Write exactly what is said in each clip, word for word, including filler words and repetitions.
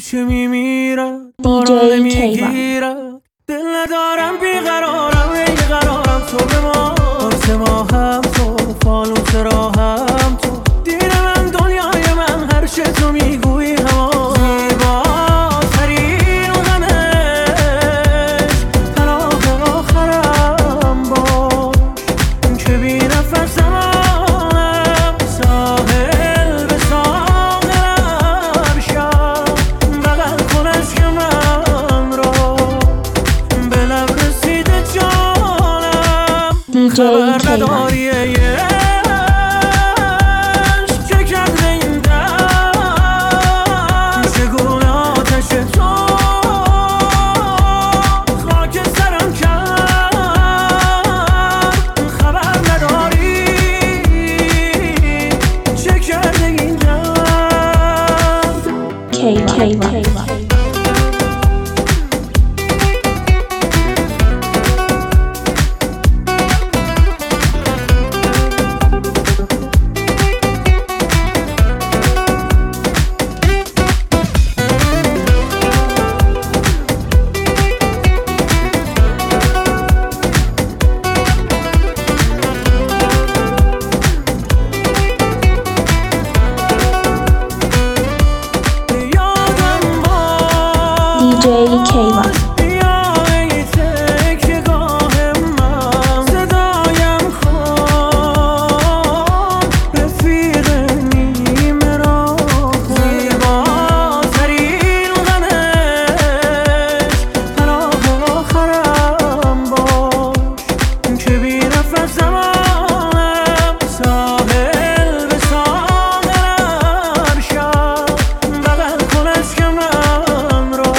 همیشه میمیرد باران نمیگیرد دل ندارم بیقرارم ای قرارم تو به ما قرص ما هم تو فانوس راهم تو دیر من دنیای من هر چه تو میگویی هوا زیباترین غمش پناه آخرم باش که بی نفسم ساحل به ساغرم شب بغل کن عشق من را به لب رسیده جانم خبر نداری چه کرده این دست چگونه آتش تو خاک سرم کرد خبر نداری چه کرده این دست کیوان کیوان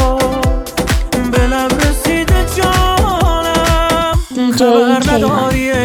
خبر نداری